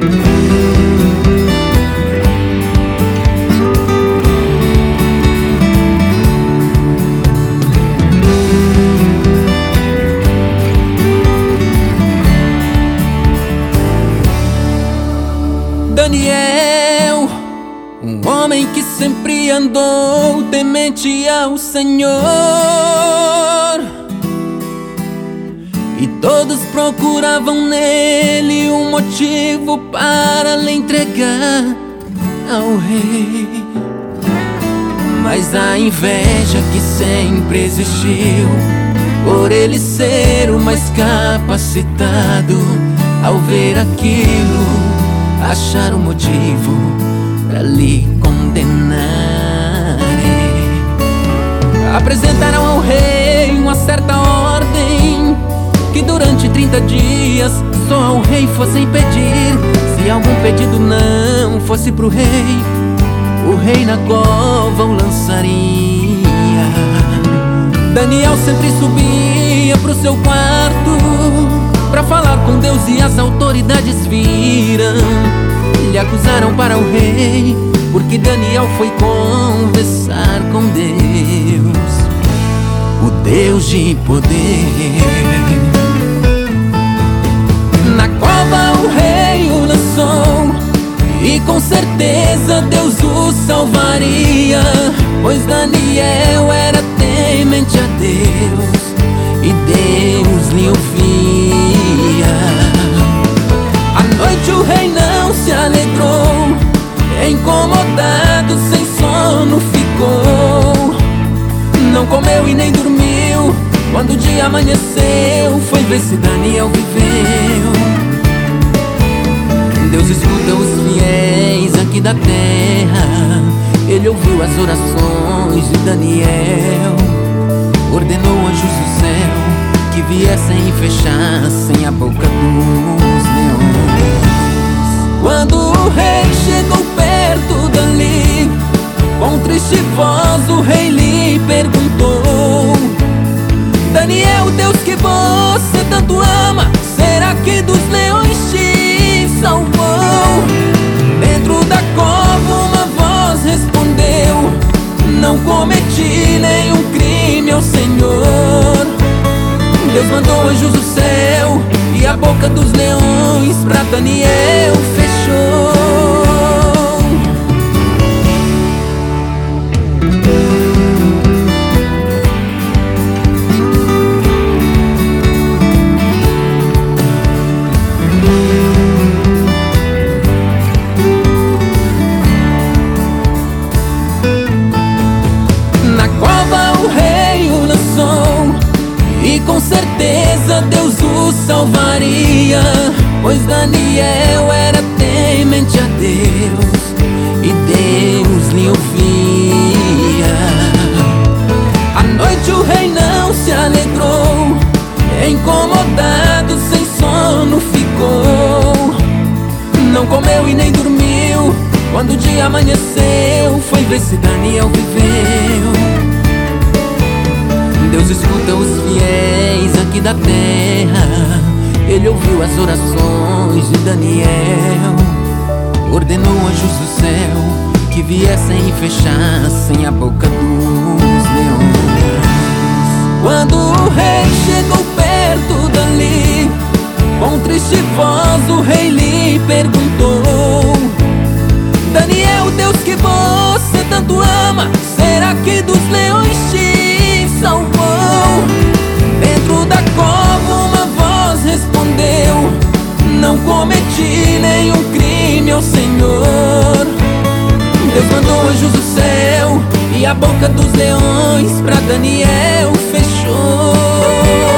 Daniel, um homem que sempre andou temente ao Senhor, e todos procuravam nele um motivo para lhe entregar ao rei. Mas a inveja que sempre existiu, por ele ser o mais capacitado, ao ver aquilo, achar um motivo para lhe condenar. Apresentaram ao rei uma certa ordem, que durante 30 dias só ao rei fossem pedir. Se algum pedido não fosse pro rei, o rei na cova o lançaria. Daniel sempre subia pro seu quarto pra falar com Deus, e as autoridades viram, lhe acusaram para o rei, porque Daniel foi conversar com Deus, o Deus de poder. Na cova o rei o lançou, e com certeza Deus o salvaria, pois Daniel era temente a Deus, e Deus lhe ouvia. À noite o rei não se alegrou, incomodado, sem sono ficou. Não comeu e nem dormiu, quando o dia amanheceu, foi ver se Daniel viveu. Deus escuta os fiéis aqui da terra, ele ouviu as orações de Daniel, ordenou anjos do céu que viessem e fechassem a boca dos leões. Quando o rei chegou perto dali, com triste voz o rei lhe perguntou: Daniel, Deus que você tanto ama, será que dos leões te salvou? Dentro da cova uma voz respondeu: não cometi nenhum crime ao Senhor. Deus mandou anjos do céu, e a boca dos leões pra Daniel fechou. Na cova o rei o lançou, e com certeza Deus o salvaria, pois Daniel era temente a Deus, e Deus lhe ouvia. À noite o rei não se alegrou, incomodado, sem sono ficou. Não comeu e nem dormiu, quando o dia amanheceu, foi ver se Daniel viveu. Deus escuta os fiéis aqui da terra, ele ouviu as orações de Daniel, ordenou anjos do céu que viessem e fechassem a boca dos leões. Quando o rei chegou perto dali, com triste voz o rei lhe perguntou: Daniel, Deus que você tanto ama, será que dos leões te salvou? Dentro da cova uma voz respondeu: não cometi nenhum crime ao Senhor. Deus mandou anjos do céu, e a boca dos leões pra Daniel fechou.